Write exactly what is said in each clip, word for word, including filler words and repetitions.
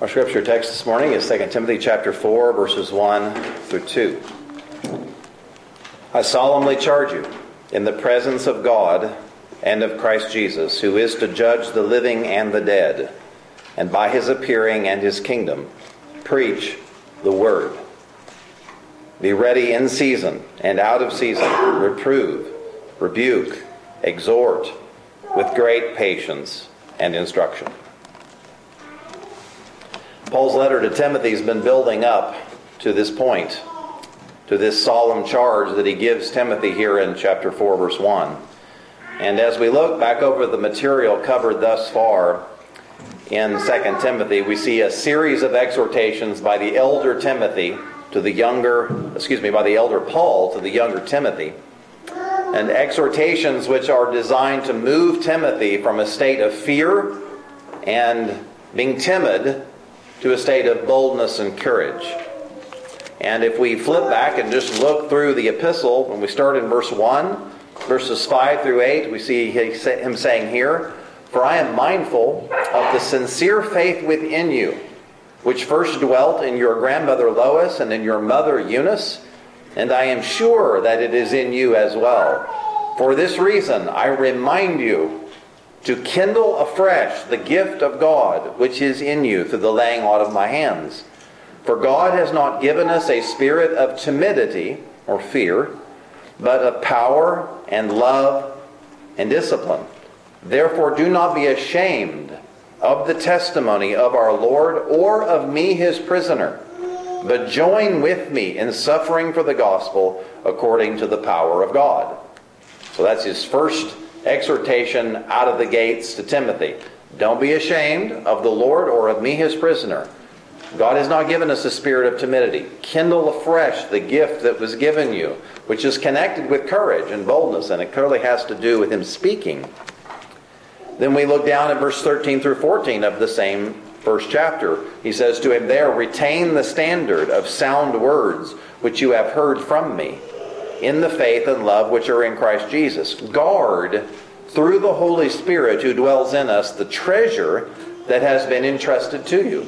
Our scripture text this morning is Second Timothy chapter four, verses one through two. I solemnly charge you, in the presence of God and of Christ Jesus, who is to judge the living and the dead, and by his appearing and his kingdom, preach the word. Be ready in season and out of season, reprove, rebuke, exhort, with great patience and instruction. Paul's letter to Timothy has been building up to this point, to this solemn charge that he gives Timothy here in chapter four, verse one. And as we look back over the material covered thus far in Second Timothy, we see a series of exhortations by the elder Timothy to the younger, excuse me, by the elder Paul to the younger Timothy. And exhortations which are designed to move Timothy from a state of fear and being timid to a state of boldness and courage. And if we flip back and just look through the epistle, when we start in verse one, verses five through eight, we see him saying here, "For I am mindful of the sincere faith within you, which first dwelt in your grandmother Lois and in your mother Eunice, and I am sure that it is in you as well. For this reason I remind you to kindle afresh the gift of God which is in you through the laying on of my hands. For God has not given us a spirit of timidity or fear, but of power and love and discipline. Therefore do not be ashamed of the testimony of our Lord or of me his prisoner, but join with me in suffering for the gospel according to the power of God." So that's his first exhortation out of the gates to Timothy. Don't be ashamed of the Lord or of me his prisoner. God has not given us a spirit of timidity. Kindle afresh the gift that was given you, which is connected with courage and boldness, and it clearly has to do with him speaking. Then we look down at verse thirteen through fourteen of the same first chapter. He says to him there, "Retain the standard of sound words which you have heard from me, in the faith and love which are in Christ Jesus. Guard through the Holy Spirit who dwells in us the treasure that has been entrusted to you."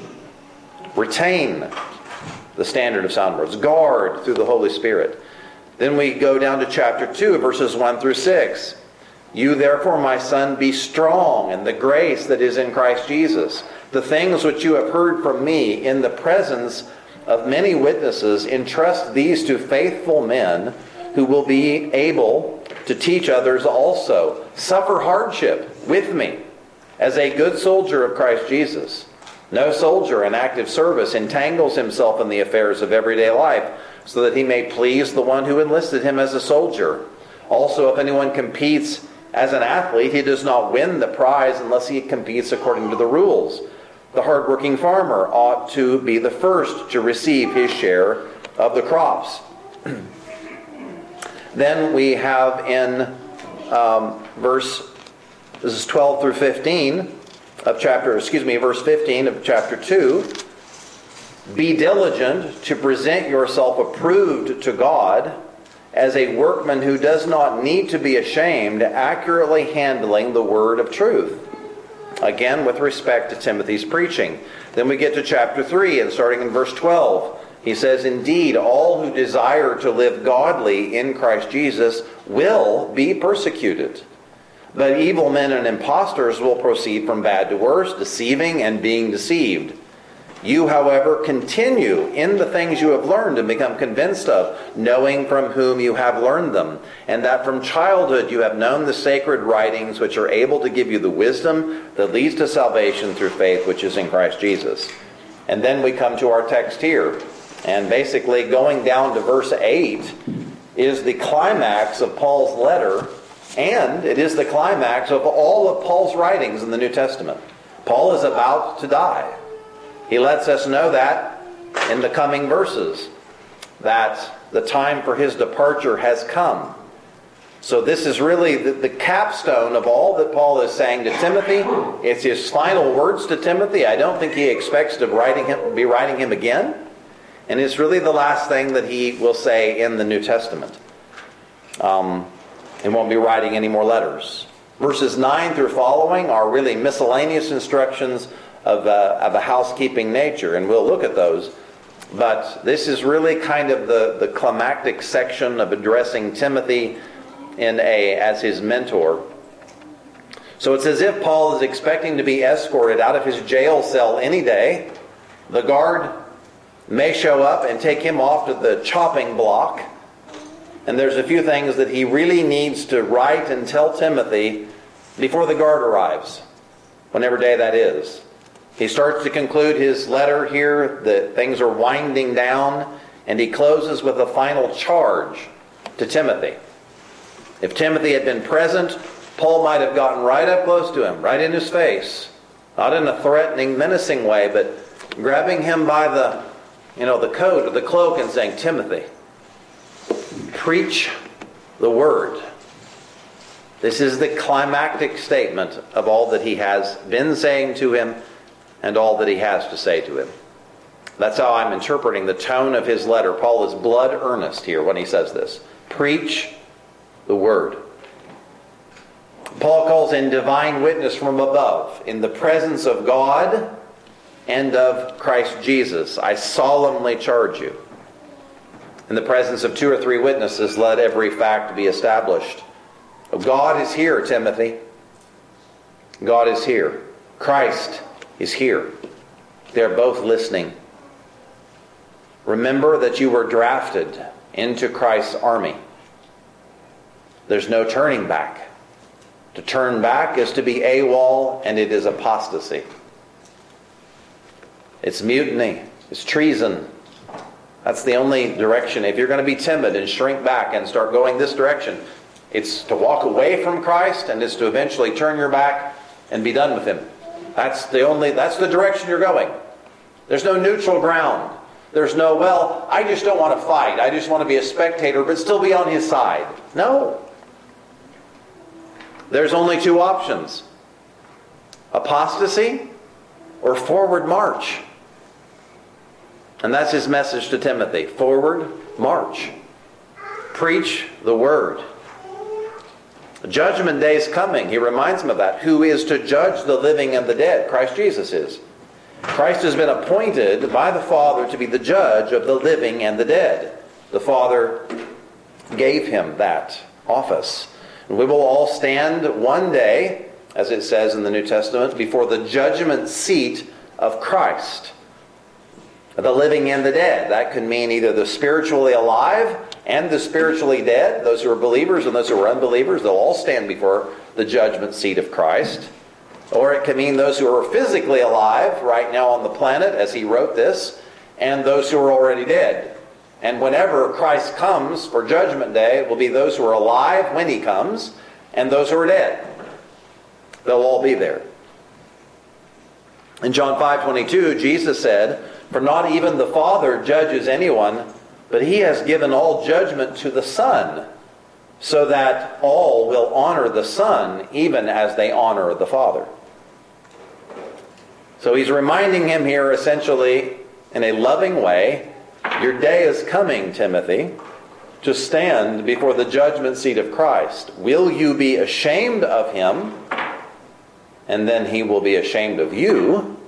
Retain the standard of sound words. Guard through the Holy Spirit. Then we go down to chapter two, verses one through six. "You therefore, my son, be strong in the grace that is in Christ Jesus. The things which you have heard from me in the presence of many witnesses, entrust these to faithful men who will be able to teach others also. Suffer hardship with me as a good soldier of Christ Jesus. No soldier in active service entangles himself in the affairs of everyday life, so that he may please the one who enlisted him as a soldier. Also, if anyone competes as an athlete, he does not win the prize unless he competes according to the rules. The hardworking farmer ought to be the first to receive his share of the crops." Then we have in um, verse, this is twelve through fifteen of chapter, excuse me, verse fifteen of chapter two. "Be diligent to present yourself approved to God as a workman who does not need to be ashamed, accurately handling the word of truth." Again, with respect to Timothy's preaching. Then we get to chapter three, and starting in verse twelve, he says, "Indeed, all who desire to live godly in Christ Jesus will be persecuted. But evil men and impostors will proceed from bad to worse, deceiving and being deceived. You, however, continue in the things you have learned and become convinced of, knowing from whom you have learned them, and that from childhood you have known the sacred writings which are able to give you the wisdom that leads to salvation through faith which is in Christ Jesus." And then we come to our text here. And basically going down to verse eight is the climax of Paul's letter, and it is the climax of all of Paul's writings in the New Testament. Paul is about to die. He lets us know that in the coming verses, that the time for his departure has come. So this is really the, the capstone of all that Paul is saying to Timothy. It's his final words to Timothy. I don't think he expects to writing him, be writing him again. And it's really the last thing that he will say in the New Testament. Um, he won't be writing any more letters. Verses nine through following are really miscellaneous instructions of, uh, of a housekeeping nature, and we'll look at those. But this is really kind of the, the climactic section of addressing Timothy in a, as his mentor. So it's as if Paul is expecting to be escorted out of his jail cell any day. The guard may show up and take him off to the chopping block. And there's a few things that he really needs to write and tell Timothy before the guard arrives, whenever day that is. He starts to conclude his letter here that things are winding down, and he closes with a final charge to Timothy. If Timothy had been present, Paul might have gotten right up close to him, right in his face. Not in a threatening, menacing way, but grabbing him by the, you know, the coat or the cloak and saying, Timothy, preach the word. This is the climactic statement of all that he has been saying to him and all that he has to say to him. That's how I'm interpreting the tone of his letter. Paul is blood earnest here when he says this. Preach the word. Paul calls in divine witness from above, in the presence of God and of Christ Jesus. I solemnly charge you. In the presence of two or three witnesses, let every fact be established. God is here, Timothy. God is here. Christ is here. They're both listening. Remember that you were drafted into Christ's army. There's no turning back. To turn back is to be AWOL, and it is apostasy. It's mutiny. It's treason. That's the only direction. If you're going to be timid and shrink back and start going this direction, it's to walk away from Christ, and it's to eventually turn your back and be done with Him. That's the only, that's the direction you're going. There's no neutral ground. There's no, well, I just don't want to fight. I just want to be a spectator, but still be on His side. No. There's only two options. Apostasy or forward march. And that's his message to Timothy. Forward march. Preach the word. Judgment day is coming. He reminds him of that. Who is to judge the living and the dead? Christ Jesus is. Christ has been appointed by the Father to be the judge of the living and the dead. The Father gave him that office. And we will all stand one day, as it says in the New Testament, before the judgment seat of Christ. The living and the dead. That could mean either the spiritually alive and the spiritually dead. Those who are believers and those who are unbelievers, they'll all stand before the judgment seat of Christ. Or it can mean those who are physically alive right now on the planet, as he wrote this, and those who are already dead. And whenever Christ comes for judgment day, it will be those who are alive when He comes, and those who are dead. They'll all be there. In John five twenty-two, Jesus said, "For not even the Father judges anyone, but He has given all judgment to the Son, so that all will honor the Son, even as they honor the Father." So He's reminding him here, essentially, in a loving way, your day is coming, Timothy, to stand before the judgment seat of Christ. Will you be ashamed of Him, and then He will be ashamed of you?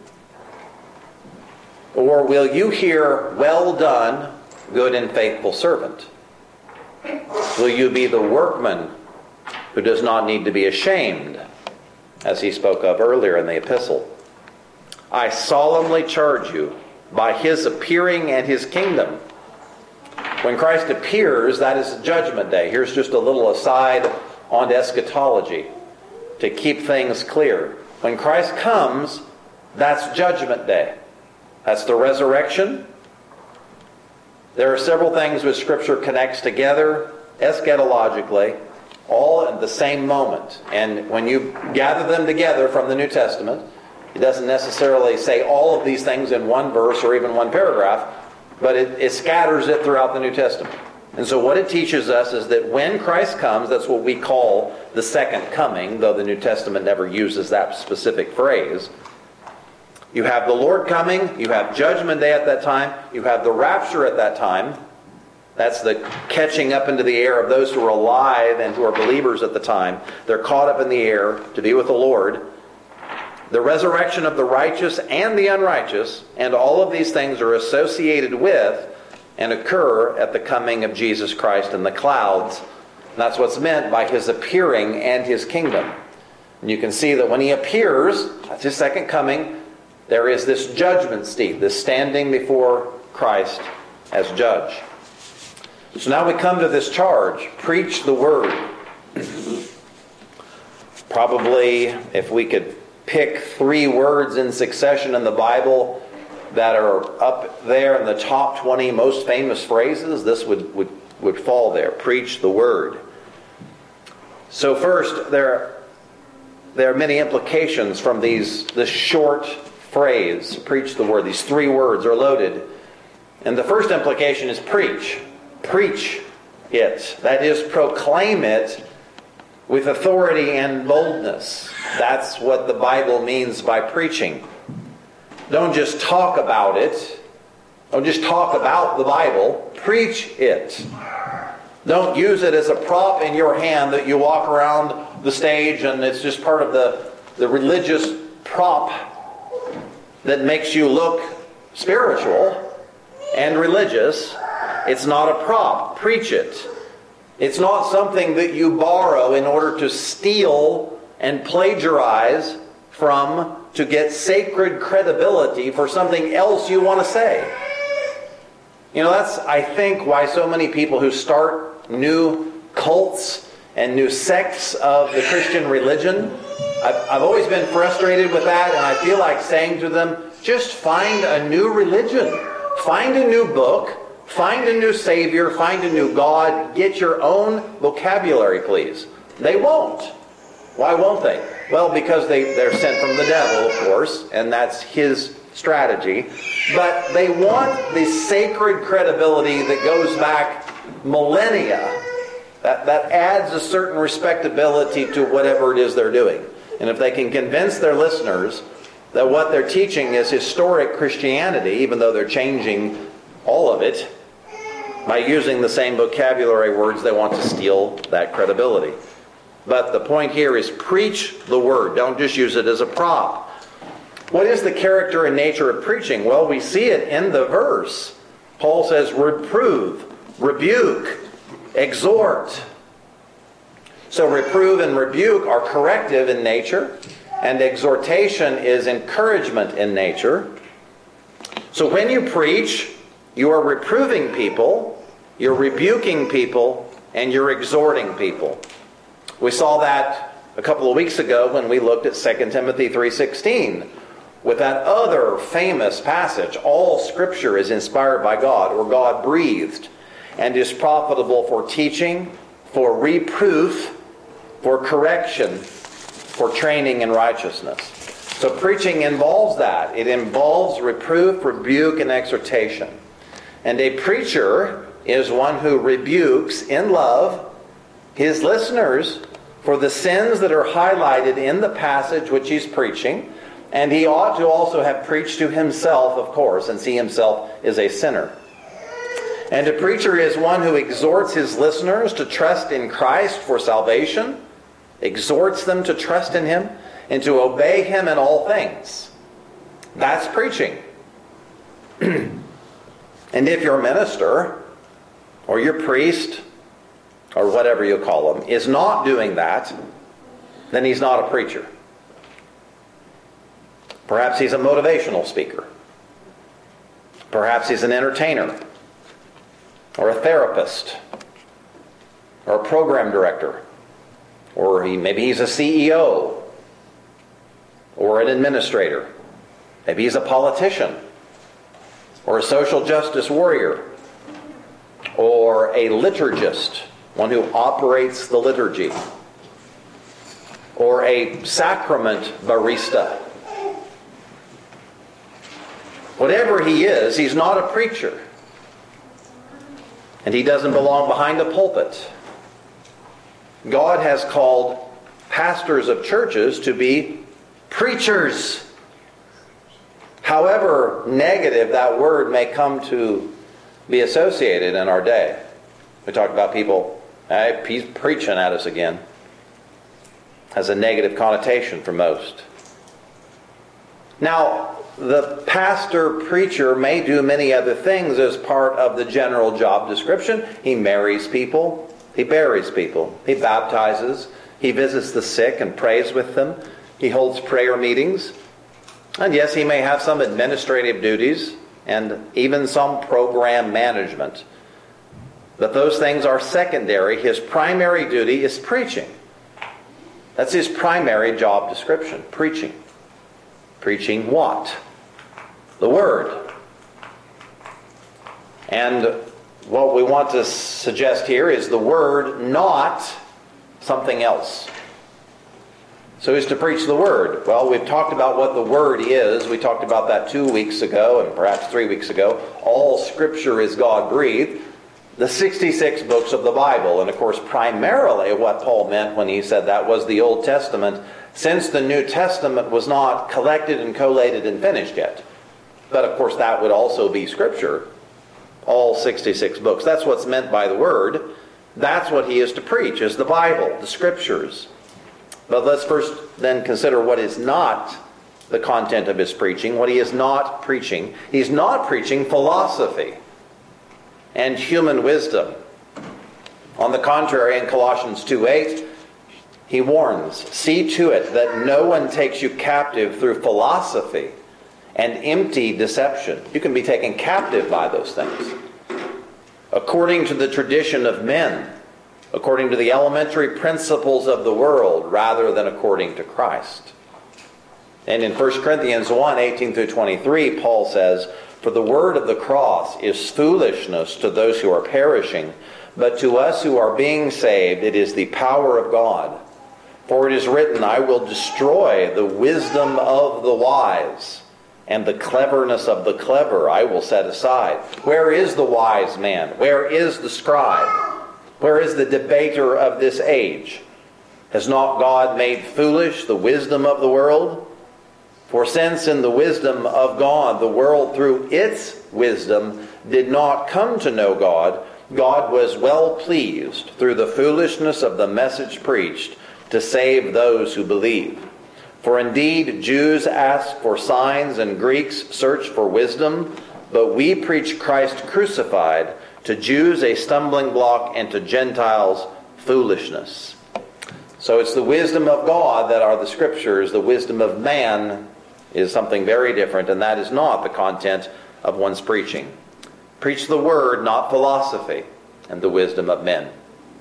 Or will you hear, "Well done, good and faithful servant"? Will you be the workman who does not need to be ashamed, as he spoke of earlier in the epistle? I solemnly charge you, by His appearing and His kingdom. When Christ appears, that is judgment day. Here's just a little aside on eschatology to keep things clear. When Christ comes, that's judgment day. That's the resurrection. There are several things which Scripture connects together eschatologically, all at the same moment. And when you gather them together from the New Testament, it doesn't necessarily say all of these things in one verse or even one paragraph, but it, it scatters it throughout the New Testament. And so what it teaches us is that when Christ comes, that's what we call the second coming, though the New Testament never uses that specific phrase. You have the Lord coming, you have judgment day at that time, you have the rapture at that time. That's the catching up into the air of those who are alive and who are believers at the time. They're caught up in the air to be with the Lord. the resurrection of the righteous and the unrighteous, and all of these things are associated with and occur at the coming of Jesus Christ in the clouds. And that's what's meant by his appearing and his kingdom. And you can see that when he appears, that's his second coming, there is this judgment seat, this standing before Christ as judge. So now we come to this charge, preach the word. Probably, if we could pick three words in succession in the Bible that are up there in the top twenty most famous phrases, this would, would, would fall there. Preach the word. So first, there, there are many implications from these this short phrase, preach the word. These three words are loaded. And the first implication is preach. Preach it. That is, proclaim it with authority and boldness. That's what the Bible means by preaching. Don't just talk about it. Don't just talk about the Bible. Preach it. Don't use it as a prop in your hand that you walk around the stage and it's just part of the, the religious prop that makes you look spiritual and religious. It's not a prop. Preach it. It's not something that you borrow in order to steal and plagiarize from to get sacred credibility for something else you want to say. You know, that's, I think, why so many people who start new cults and new sects of the Christian religion, I've, I've always been frustrated with that, and I feel like saying to them, just find a new religion. Find a new book. Find a new Savior. Find a new God. Get your own vocabulary, please. They won't. Why won't they? Well, because they, they're sent from the devil, of course, and that's his strategy. But they want the sacred credibility that goes back millennia. That, that adds a certain respectability to whatever it is they're doing. And if they can convince their listeners that what they're teaching is historic Christianity, even though they're changing all of it, by using the same vocabulary words, they want to steal that credibility. But the point here is preach the word. Don't just use it as a prop. What is the character and nature of preaching? Well, we see it in the verse. Paul says, reprove, rebuke, exhort. So reprove and rebuke are corrective in nature, and exhortation is encouragement in nature. So when you preach, you are reproving people, you're rebuking people, and you're exhorting people. We saw that a couple of weeks ago when we looked at Second Timothy three sixteen with that other famous passage, all Scripture is inspired by God, or God breathed, and is profitable for teaching, for reproof, for correction, for training in righteousness. So preaching involves that. It involves reproof, rebuke, and exhortation. And a preacher is one who rebukes in love his listeners for the sins that are highlighted in the passage which he's preaching. And he ought to also have preached to himself, of course, and see himself as a sinner. And a preacher is one who exhorts his listeners to trust in Christ for salvation, exhorts them to trust in Him, and to obey Him in all things. That's preaching. And if your minister, or your priest, or whatever you call him, is not doing that, then he's not a preacher. Perhaps he's a motivational speaker. Perhaps he's an entertainer, or a therapist, or a program director, or he, maybe he's a C E O, or an administrator. Maybe he's a politician, or a social justice warrior, or a liturgist, one who operates the liturgy, or a sacrament barista. Whatever he is, he's not a preacher. And he doesn't belong behind a pulpit. God has called pastors of churches to be preachers. However negative that word may come to be associated in our day. We talk about people, hey, he's preaching at us again. Has a negative connotation for most. Now, the pastor, preacher may do many other things as part of the general job description. He marries people. He buries people. He baptizes. He visits the sick and prays with them. He holds prayer meetings. And yes, he may have some administrative duties and even some program management. But those things are secondary. His primary duty is preaching. That's his primary job description, preaching. Preaching what? The Word. And what we want to suggest here is the Word, not something else. So he's to preach the Word. Well, we've talked about what the Word is. We talked about that two weeks ago and perhaps three weeks ago. All Scripture is God-breathed. The sixty-six books of the Bible. And of course, primarily what Paul meant when he said that was the Old Testament, since the New Testament was not collected and collated and finished yet. But of course, that would also be Scripture. All sixty-six books. That's what's meant by the Word. That's what he is to preach, is the Bible, the Scriptures. But let's first then consider what is not the content of his preaching, what he is not preaching. He's not preaching philosophy and human wisdom. On the contrary, in Colossians two eight, he warns, "See to it that no one takes you captive through philosophy and empty deception." You can be taken captive by those things. According to the tradition of men, according to the elementary principles of the world, rather than according to Christ. And in First Corinthians one eighteen through twenty-three, Paul says, "For the word of the cross is foolishness to those who are perishing, but to us who are being saved it is the power of God. For it is written, I will destroy the wisdom of the wise, and the cleverness of the clever I will set aside." Where is the wise man? Where is the scribe? Where is the debater of this age? Has not God made foolish the wisdom of the world? For since in the wisdom of God the world through its wisdom did not come to know God, God was well pleased through the foolishness of the message preached to save those who believe. For indeed Jews ask for signs and Greeks search for wisdom, but we preach Christ crucified, to Jews a stumbling block and to Gentiles foolishness. So it's the wisdom of God that are the Scriptures. The wisdom of man is something very different, and that is not the content of one's preaching. Preach the Word, not philosophy and the wisdom of men.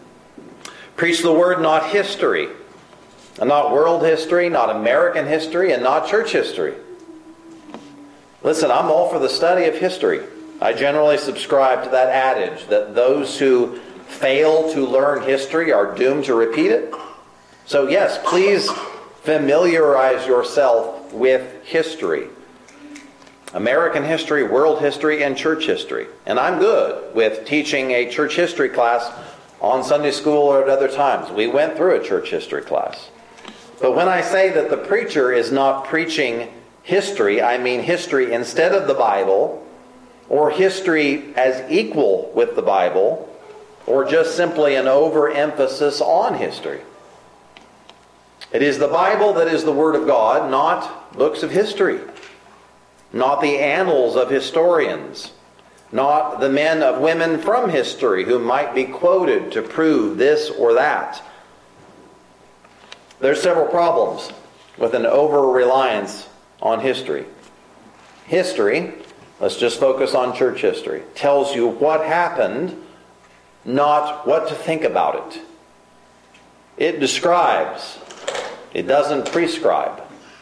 Preach the Word, not history, and not world history, not American history, and not church history. Listen, I'm all for the study of history. I generally subscribe to that adage that those who fail to learn history are doomed to repeat it. So yes, please familiarize yourself with history. American history, world history, and church history. And I'm good with teaching a church history class on Sunday school or at other times. We went through a church history class. But when I say that the preacher is not preaching history, I mean history instead of the Bible, or history as equal with the Bible, or just simply an overemphasis on history. It is the Bible that is the Word of God, not books of history, not the annals of historians, not the men of women from history who might be quoted to prove this or that. There's several problems with an over-reliance on history. History, let's just focus on church history, tells you what happened, not what to think about it. It describes. It doesn't prescribe.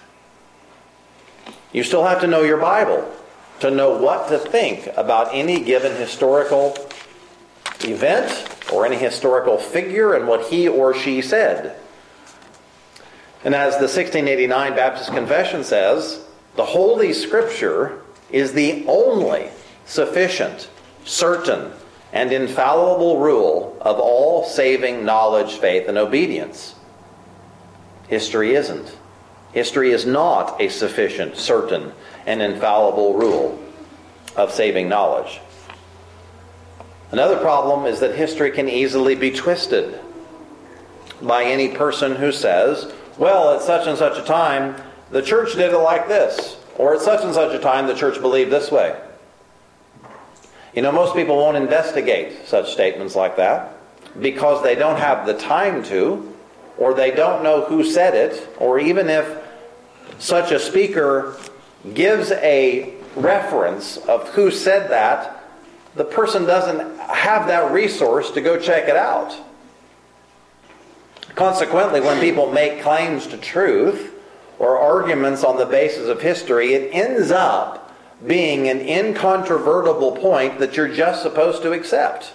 You still have to know your Bible to know what to think about any given historical event or any historical figure and what he or she said. And as the sixteen eighty-nine Baptist Confession says, the Holy Scripture is the only sufficient, certain, and infallible rule of all saving knowledge, faith, and obedience. History isn't. History is not a sufficient, certain, and infallible rule of saving knowledge. Another problem is that history can easily be twisted by any person who says, well, at such and such a time, the church did it like this, Or at such and such a time the church believed this way. You know, most people won't investigate such statements like that because they don't have the time to, or they don't know who said it, or even if such a speaker gives a reference of who said that, the person doesn't have that resource to go check it out. Consequently, when people make claims to truth or arguments on the basis of history, it ends up being an incontrovertible point that you're just supposed to accept.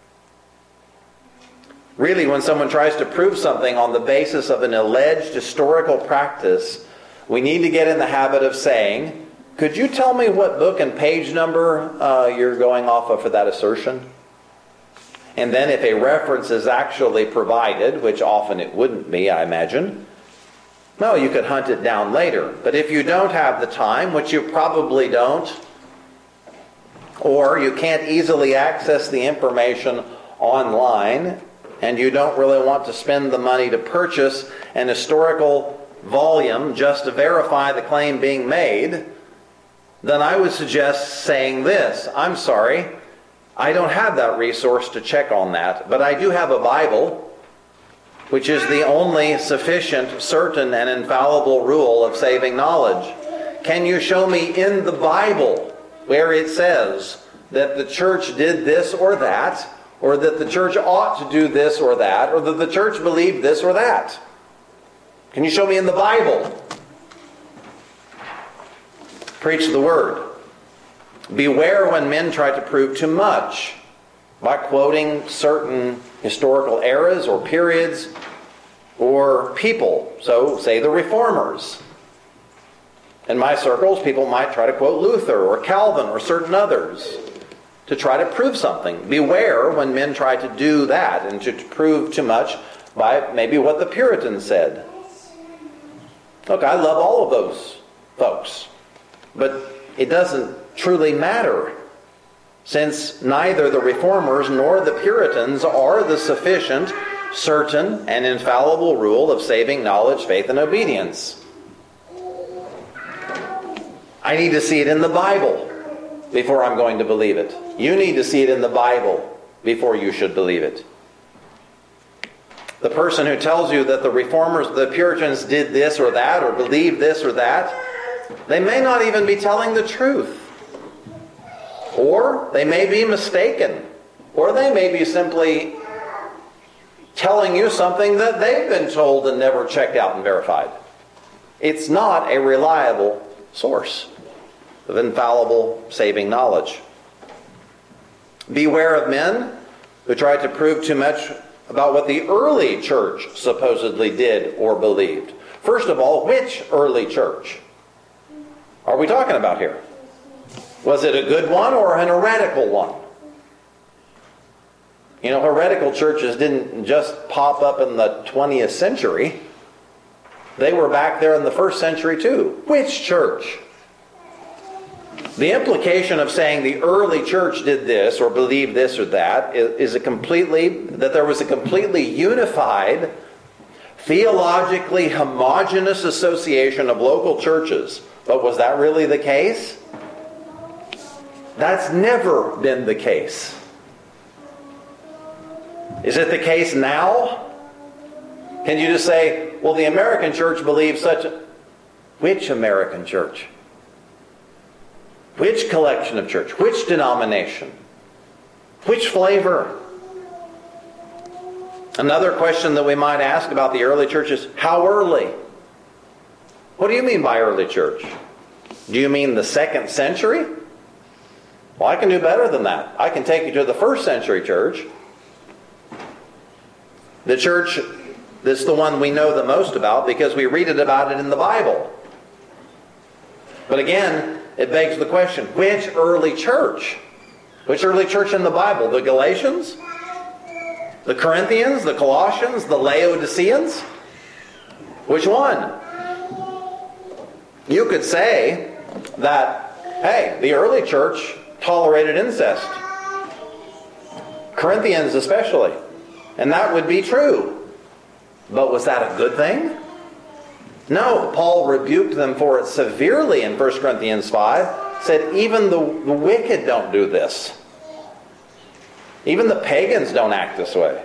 Really, when someone tries to prove something on the basis of an alleged historical practice, we need to get in the habit of saying, could you tell me what book and page number uh, you're going off of for that assertion? And then if a reference is actually provided, which often it wouldn't be, I imagine, no, you could hunt it down later. But if you don't have the time, which you probably don't, or you can't easily access the information online, and you don't really want to spend the money to purchase an historical volume just to verify the claim being made, then I would suggest saying this: I'm sorry, I don't have that resource to check on that, but I do have a Bible, which is the only sufficient, certain, and infallible rule of saving knowledge. Can you show me in the Bible where it says that the church did this or that, or that the church ought to do this or that, or that the church believed this or that? Can you show me in the Bible? Preach the word. Beware when men try to prove too much by quoting certain historical eras or periods or people. So, say the Reformers. In my circles, people might try to quote Luther or Calvin or certain others to try to prove something. Beware when men try to do that and to prove too much by maybe what the Puritans said. Look, I love all of those folks, but it doesn't truly matter, since neither the Reformers nor the Puritans are the sufficient, certain, and infallible rule of saving knowledge, faith, and obedience. I need to see it in the Bible before I'm going to believe it. You need to see it in the Bible before you should believe it. The person who tells you that the Reformers, the Puritans did this or that, or believed this or that, they may not even be telling the truth. Or they may be mistaken. Or they may be simply telling you something that they've been told and never checked out and verified. It's not a reliable source of infallible saving knowledge. Beware of men who try to prove too much about what the early church supposedly did or believed. First of all, which early church are we talking about here? Was it a good one or an heretical one? You know, heretical churches didn't just pop up in the twentieth century. They were back there in the first century too. Which church? The implication of saying the early church did this or believed this or that is a completely, that there was a completely unified, theologically homogeneous association of local churches. But was that really the case? That's never been the case. Is it the case now? Can you just say, well, the American church believes such a... Which American church? Which collection of church? Which denomination? Which flavor? Another question that we might ask about the early church is, how early? What do you mean by early church? Do you mean the second century? Well, I can do better than that. I can take you to the first century church. The church that's the one we know the most about because we read it about it in the Bible. But again, it begs the question, which early church? Which early church in the Bible? The Galatians? The Corinthians? The Colossians? The Laodiceans? Which one? You could say that, hey, the early church tolerated incest. Corinthians especially. And that would be true. But was that a good thing? No, Paul rebuked them for it severely in First Corinthians five. Said even the, the wicked don't do this. Even the pagans don't act this way.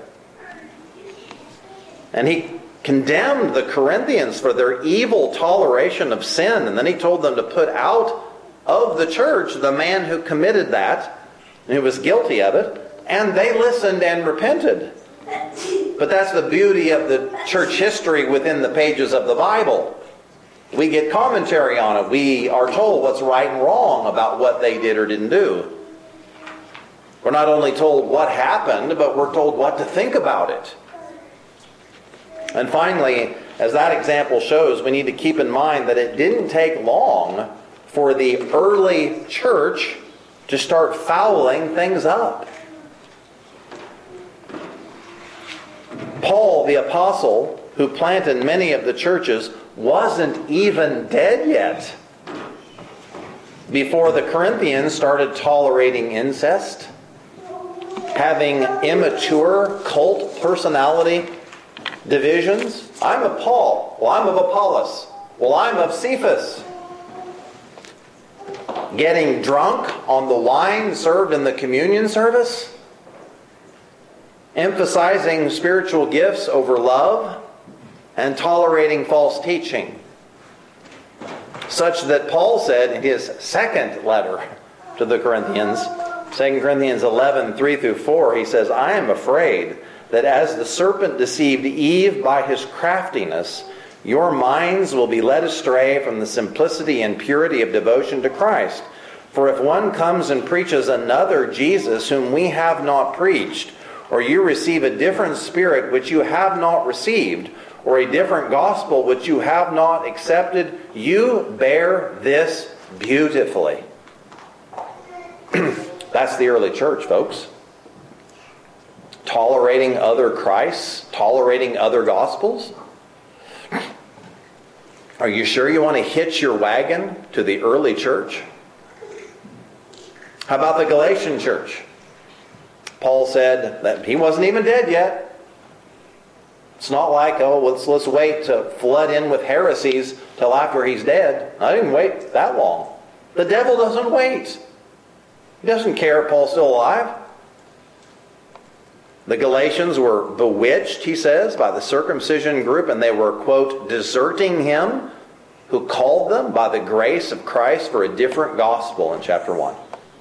And he condemned the Corinthians for their evil toleration of sin. And then he told them to put out of the church the man who committed that, and who was guilty of it. And they listened and repented. But that's the beauty of the church history within the pages of the Bible. We get commentary on it. We are told what's right and wrong about what they did or didn't do. We're not only told what happened, but we're told what to think about it. And finally, as that example shows, we need to keep in mind that it didn't take long for the early church to start fouling things up. Paul, the apostle, who planted many of the churches, wasn't even dead yet before the Corinthians started tolerating incest, having immature cult personality divisions. I'm of Paul. Well, I'm of Apollos. Well, I'm of Cephas. Getting drunk on the wine served in the communion service. Emphasizing spiritual gifts over love. And tolerating false teaching. Such that Paul said in his second letter to the Corinthians, Second Corinthians eleven, three through four, he says, I am afraid that as the serpent deceived Eve by his craftiness, your minds will be led astray from the simplicity and purity of devotion to Christ. For if one comes and preaches another Jesus whom we have not preached, or you receive a different spirit which you have not received, or a different gospel which you have not accepted, you bear this beautifully. That's the early church, folks. Tolerating other Christs, tolerating other gospels. Are you sure you want to hitch your wagon to the early church? How about the Galatian church? Paul said that he wasn't even dead yet. It's not like, oh, let's, let's wait to flood in with heresies till after he's dead. I didn't wait that long. The devil doesn't wait. He doesn't care if Paul's still alive. The Galatians were bewitched, he says, by the circumcision group, and they were, quote, deserting him who called them by the grace of Christ for a different gospel in chapter one.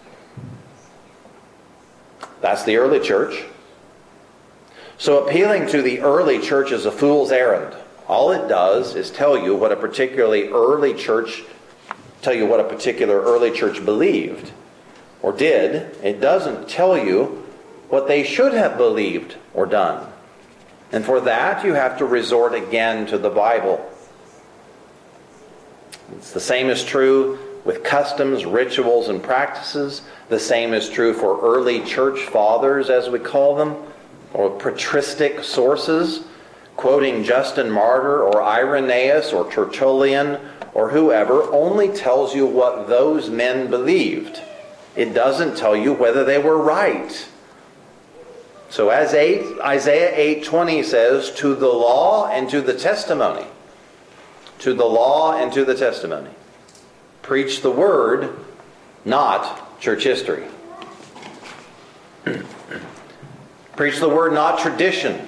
That's the early church. So appealing to the early church is a fool's errand. All it does is tell you what a particularly early church, tell you what a particular early church believed or did. It doesn't tell you what they should have believed or done. And for that, you have to resort again to the Bible. It's the same is true with customs, rituals, and practices. The same is true for early church fathers, as we call them, or patristic sources, quoting Justin Martyr or Irenaeus or Tertullian or whoever, only tells you what those men believed. It doesn't tell you whether they were right. So as Isaiah eight twenty says, to the law and to the testimony. To the law and to the testimony. Preach the word, not church history. Preach the word, not tradition.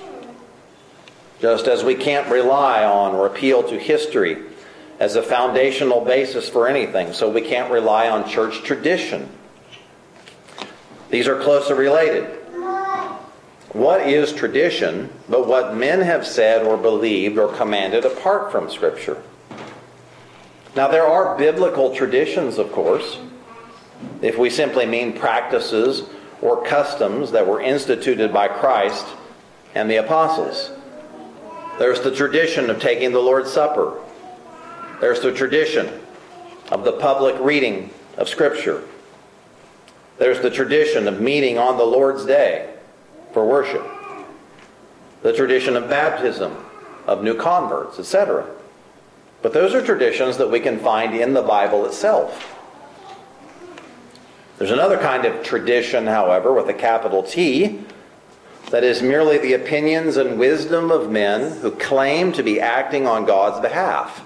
Just as we can't rely on or appeal to history as a foundational basis for anything, so we can't rely on church tradition. These are closely related. What is tradition but what men have said or believed or commanded apart from Scripture? Now, there are biblical traditions, of course, if we simply mean practices or customs that were instituted by Christ and the apostles. There's the tradition of taking the Lord's Supper. There's the tradition of the public reading of Scripture. There's the tradition of meeting on the Lord's Day for worship. The tradition of baptism, of new converts, et cetera. But those are traditions that we can find in the Bible itself. There's another kind of tradition, however, with a capital T, that is merely the opinions and wisdom of men who claim to be acting on God's behalf.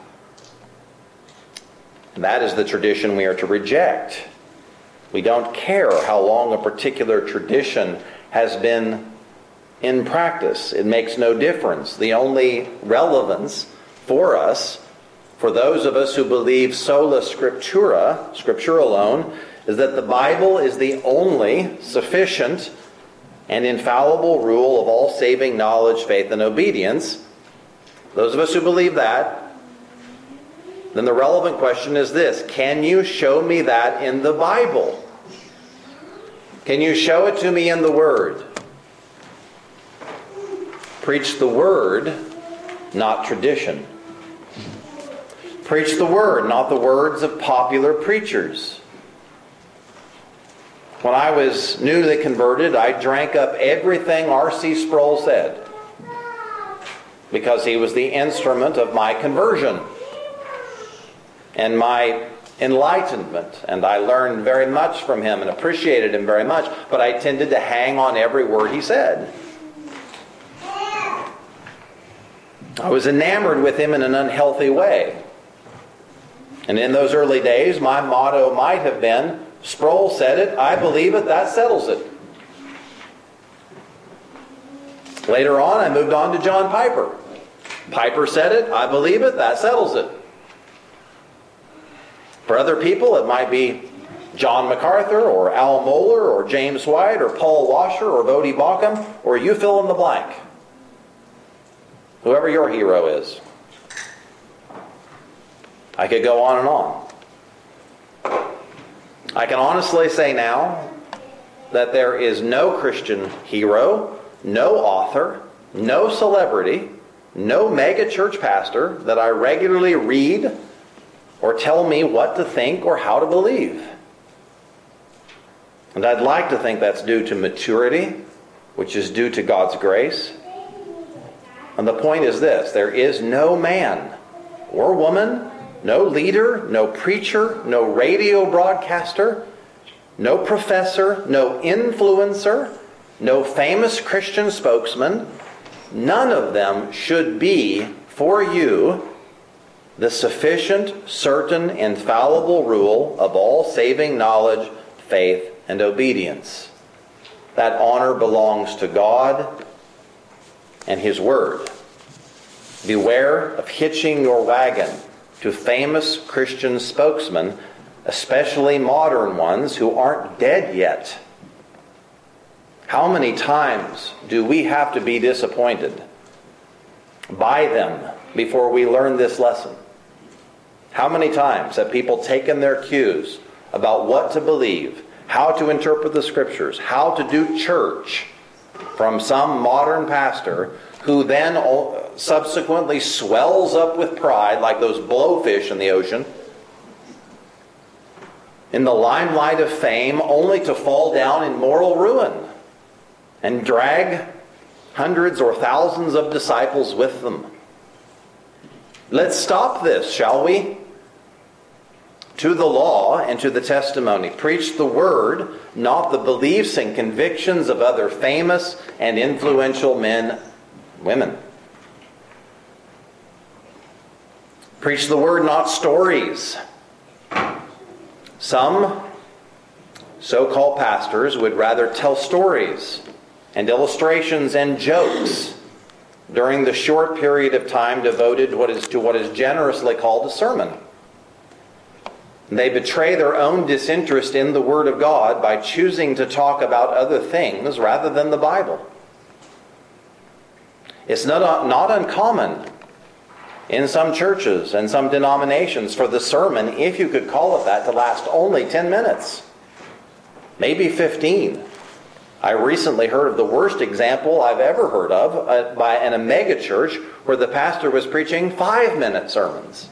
And that is the tradition we are to reject. We don't care how long a particular tradition has been in practice. It makes no difference. The only relevance for us, for those of us who believe sola scriptura, Scripture alone, is that the Bible is the only sufficient and infallible rule of all saving knowledge, faith, and obedience. Those of us who believe that, then the relevant question is this: can you show me that in the Bible? Can you show it to me in the Word? Preach the Word, not tradition. Preach the Word, not the words of popular preachers. When I was newly converted, I drank up everything R C Sproul said because he was the instrument of my conversion and my enlightenment. And I learned very much from him and appreciated him very much, but I tended to hang on every word he said. I was enamored with him in an unhealthy way. And in those early days, my motto might have been, Sproul said it, I believe it, that settles it. Later on, I moved on to John Piper. Piper said it, I believe it, that settles it. For other people, it might be John MacArthur, or Al Mohler, or James White, or Paul Washer, or Voddie Baucham, or you fill in the blank. Whoever your hero is. I could go on and on. I can honestly say now that there is no Christian hero, no author, no celebrity, no mega church pastor that I regularly read or tell me what to think or how to believe. And I'd like to think that's due to maturity, which is due to God's grace. And the point is this: there is no man or woman, no leader, no preacher, no radio broadcaster, no professor, no influencer, no famous Christian spokesman. None of them should be, for you, the sufficient, certain, infallible rule of all saving knowledge, faith, and obedience. That honor belongs to God and His Word. Beware of hitching your wagon to famous Christian spokesmen, especially modern ones who aren't dead yet. How many times do we have to be disappointed by them before we learn this lesson? How many times have people taken their cues about what to believe, how to interpret the Scriptures, how to do church from some modern pastor who then subsequently swells up with pride like those blowfish in the ocean, in the limelight of fame, only to fall down in moral ruin and drag hundreds or thousands of disciples with them? Let's stop this, shall we? To the law and to the testimony. Preach the Word, not the beliefs and convictions of other famous and influential men, women. Preach the Word, not stories. Some so-called pastors would rather tell stories and illustrations and jokes during the short period of time devoted to what is, to what is generously called a sermon. They betray their own disinterest in the Word of God by choosing to talk about other things rather than the Bible. It's not, not uncommon in some churches and some denominations for the sermon, if you could call it that, to last only ten minutes, maybe fifteen. I recently heard of the worst example I've ever heard of uh, by in a mega church where the pastor was preaching five-minute sermons.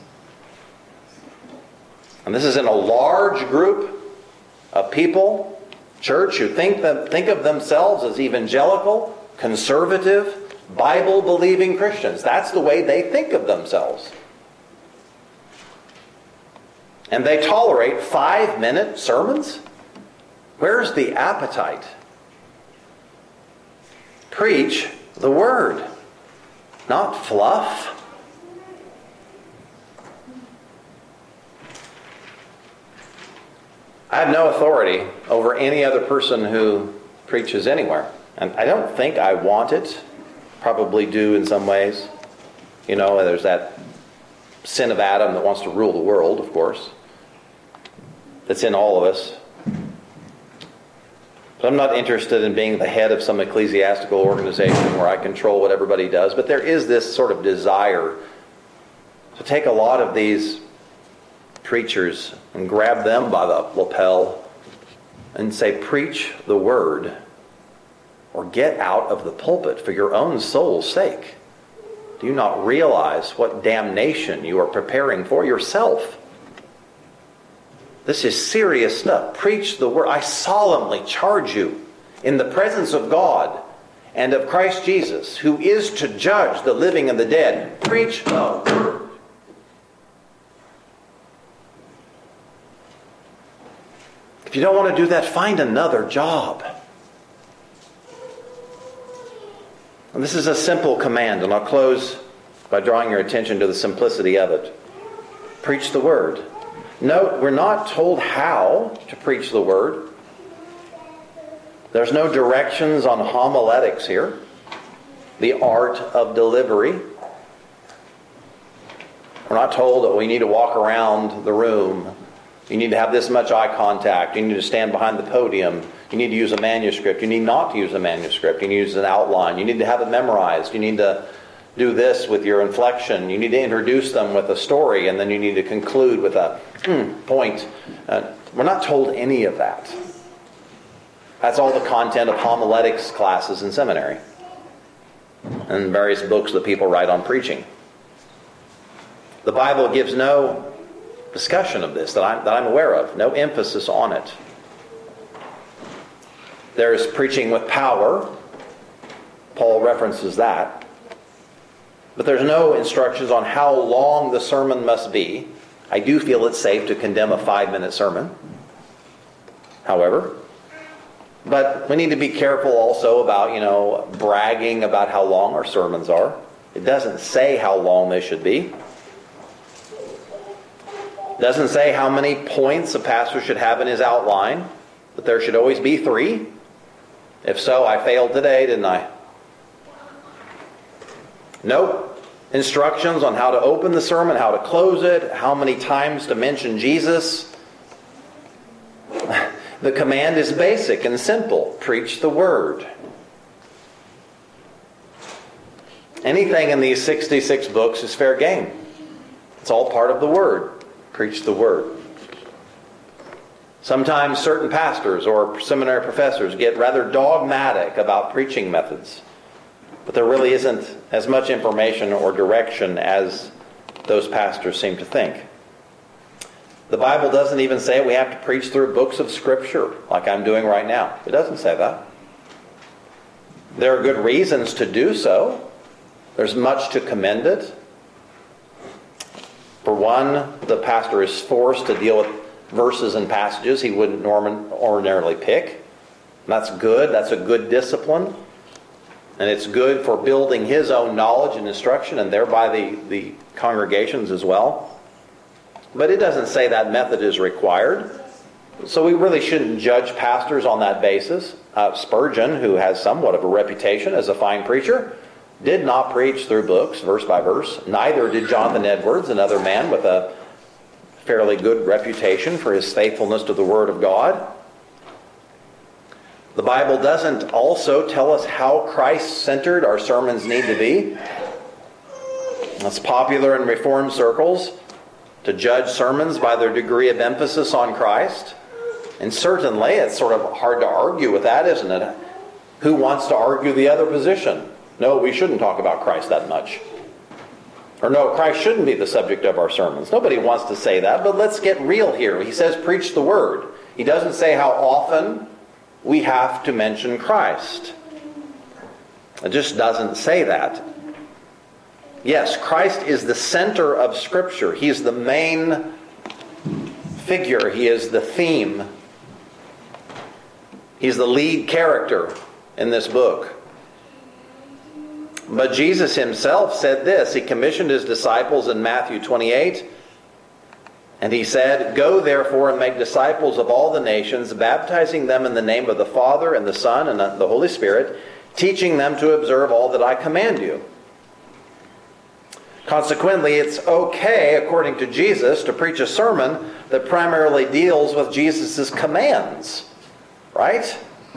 And this is in a large group of people, church, who think them, think of themselves as evangelical, conservative, Bible-believing Christians. That's the way they think of themselves. And they tolerate five-minute sermons? Where's the appetite? Preach the word, not fluff. I have no authority over any other person who preaches anywhere. And I don't think I want it. Probably do in some ways. You know, there's that sin of Adam that wants to rule the world, of course. That's in all of us. But I'm not interested in being the head of some ecclesiastical organization where I control what everybody does. But there is this sort of desire to take a lot of these preachers and grab them by the lapel and say, preach the word, or get out of the pulpit for your own soul's sake. Do you not realize what damnation you are preparing for yourself? This is serious stuff. Preach the word. I solemnly charge you in the presence of God and of Christ Jesus, who is to judge the living and the dead. Preach the word. If you don't want to do that, find another job. And this is a simple command, and I'll close by drawing your attention to the simplicity of it. Preach the word. Note, we're not told how to preach the word. There's no directions on homiletics here. The art of delivery. We're not told that we need to walk around the room. You need to have this much eye contact. You need to stand behind the podium. You need to use a manuscript. You need not to use a manuscript. You need to use an outline. You need to have it memorized. You need to do this with your inflection. You need to introduce them with a story, and then you need to conclude with a mm, point. Uh, we're not told any of that. That's all the content of homiletics classes in seminary and various books that people write on preaching. The Bible gives no discussion of this that I'm, that I'm aware of. No emphasis on it. There's preaching with power. Paul references that. But there's no instructions on how long the sermon must be. I do feel it's safe to condemn a five-minute sermon, however. But we need to be careful also about, you know, bragging about how long our sermons are. It doesn't say how long they should be. Doesn't say how many points a pastor should have in his outline, but there should always be three. If so, I failed today, didn't I? Nope. Instructions on how to open the sermon, how to close it, how many times to mention Jesus. The command is basic and simple. Preach the word. Anything in these sixty-six books is fair game. It's all part of the word. Preach the word. Sometimes certain pastors or seminary professors get rather dogmatic about preaching methods. But there really isn't as much information or direction as those pastors seem to think. The Bible doesn't even say we have to preach through books of Scripture like I'm doing right now. It doesn't say that. There are good reasons to do so. There's much to commend it. For one, the pastor is forced to deal with verses and passages he wouldn't norm- ordinarily pick. That's good. That's a good discipline. And it's good for building his own knowledge and instruction, and thereby the, the congregations as well. But it doesn't say that method is required. So we really shouldn't judge pastors on that basis. Uh, Spurgeon, who has somewhat of a reputation as a fine preacher, did not preach through books, verse by verse. Neither did Jonathan Edwards, another man with a fairly good reputation for his faithfulness to the Word of God. The Bible doesn't also tell us how Christ-centered our sermons need to be. It's popular in Reformed circles to judge sermons by their degree of emphasis on Christ. And certainly it's sort of hard to argue with that, isn't it? Who wants to argue the other position? No, we shouldn't talk about Christ that much. Or no, Christ shouldn't be the subject of our sermons. Nobody wants to say that, but let's get real here. He says preach the word. He doesn't say how often we have to mention Christ. It just doesn't say that. Yes, Christ is the center of Scripture. He is the main figure. He is the theme. He's the lead character in this book. But Jesus himself said this. He commissioned his disciples in Matthew twenty-eight. And he said, "Go therefore and make disciples of all the nations, baptizing them in the name of the Father and the Son and the Holy Spirit, teaching them to observe all that I command you." Consequently, it's okay, according to Jesus, to preach a sermon that primarily deals with Jesus' commands. Right?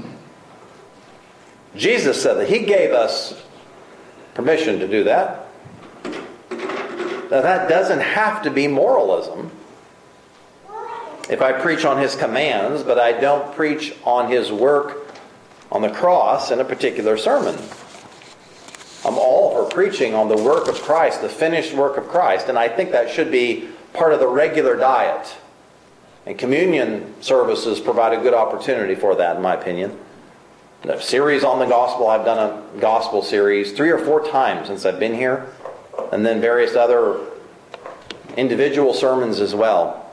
Jesus said that. He gave us permission to do that. Now, that doesn't have to be moralism. If I preach on his commands, but I don't preach on his work on the cross in a particular sermon. I'm all for preaching on the work of Christ, the finished work of Christ, and I think that should be part of the regular diet. And communion services provide a good opportunity for that, in my opinion. The series on the gospel, I've done a gospel series three or four times since I've been here, and then various other individual sermons as well.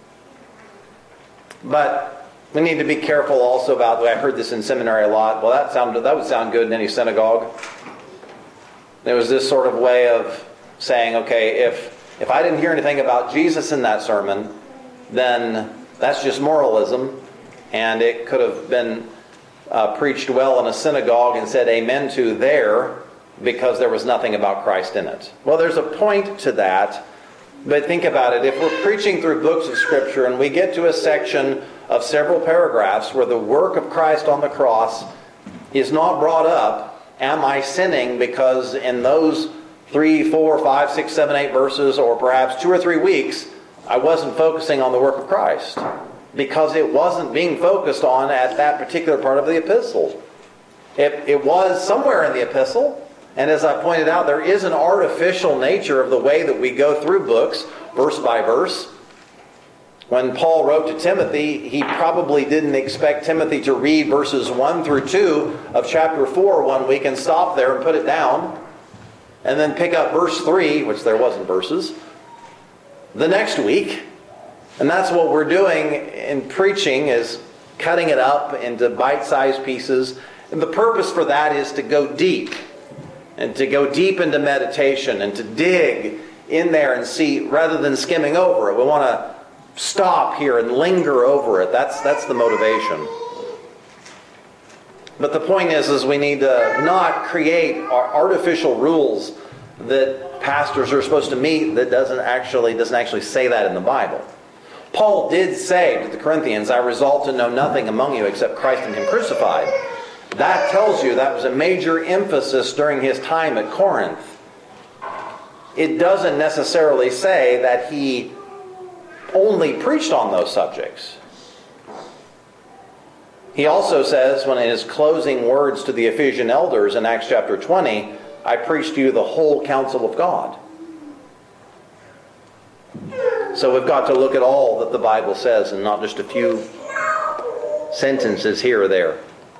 But we need to be careful also about, I heard this in seminary a lot, well that sounded that would sound good in any synagogue. There was this sort of way of saying, okay, if if I didn't hear anything about Jesus in that sermon, then that's just moralism, and it could have been uh, preached well in a synagogue and said amen to there because there was nothing about Christ in it. Well, there's a point to that, but think about it. If we're preaching through books of Scripture and we get to a section of several paragraphs where the work of Christ on the cross is not brought up, am I sinning because in those three, four, five, six, seven, eight verses, or perhaps two or three weeks, I wasn't focusing on the work of Christ because it wasn't being focused on at that particular part of the epistle. It, it was somewhere in the epistle, and as I pointed out, there is an artificial nature of the way that we go through books, verse by verse. When Paul wrote to Timothy, he probably didn't expect Timothy to read verses one through two of chapter four one week and stop there and put it down, and then pick up verse three, which there wasn't verses, the next week. And that's what we're doing in preaching, is cutting it up into bite-sized pieces. And the purpose for that is to go deep, and to go deep into meditation, and to dig in there and see, rather than skimming over it. We want to stop here and linger over it. That's that's the motivation. But the point is, is we need to not create artificial rules that pastors are supposed to meet that doesn't actually doesn't actually say that in the Bible. Paul did say to the Corinthians, "I resolve to know nothing among you except Christ and Him crucified." That tells you that was a major emphasis during his time at Corinth. It doesn't necessarily say that he only preached on those subjects. He also says, when in his closing words to the Ephesian elders in Acts chapter twenty, "I preached to you the whole counsel of God." So we've got to look at all that the Bible says and not just a few sentences here or there.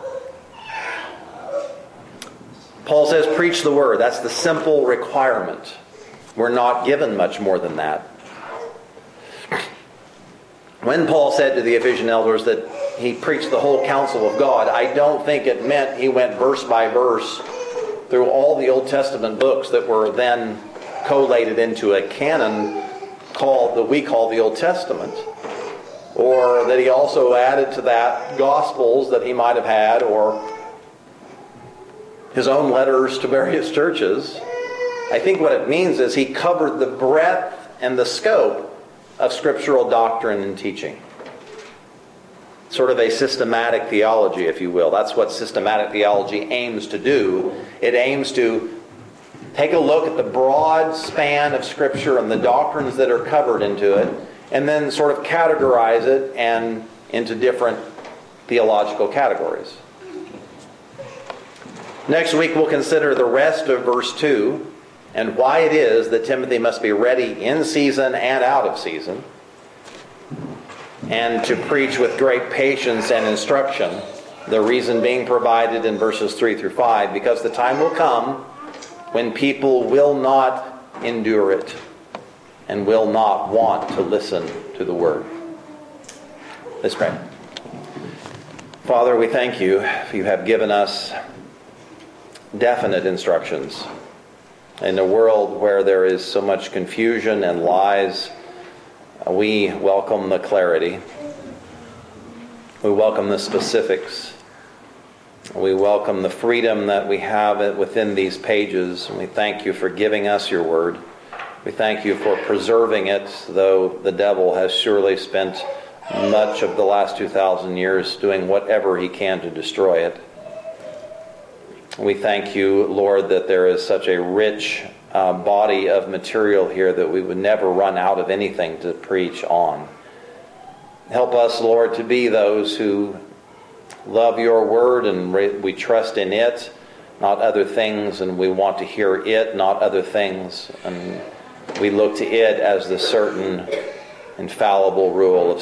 Paul says, preach the word. That's the simple requirement. We're not given much more than that. When Paul said to the Ephesian elders that he preached the whole counsel of God, I don't think it meant he went verse by verse through all the Old Testament books that were then collated into a canon called that we call the Old Testament. Or that he also added to that Gospels that he might have had, or his own letters to various churches. I think what it means is he covered the breadth and the scope of scriptural doctrine and teaching. Sort of a systematic theology, if you will. That's what systematic theology aims to do. It aims to take a look at the broad span of Scripture and the doctrines that are covered into it, and then sort of categorize it and into different theological categories. Next week we'll consider the rest of verse two and why it is that Timothy must be ready in season and out of season, and to preach with great patience and instruction, the reason being provided in verses three through five, because the time will come when people will not endure it and will not want to listen to the word. Let's pray. Father, we thank you. You have given us definite instructions. In a world where there is so much confusion and lies, we welcome the clarity. We welcome the specifics. We welcome the freedom that we have within these pages. And we thank you for giving us your word. We thank you for preserving it, though the devil has surely spent much of the last two thousand years doing whatever he can to destroy it. We thank you, Lord, that there is such a rich uh, body of material here that we would never run out of anything to preach on. Help us, Lord, to be those who love your word and re- we trust in it, not other things, and we want to hear it, not other things. And we look to it as the certain infallible rule of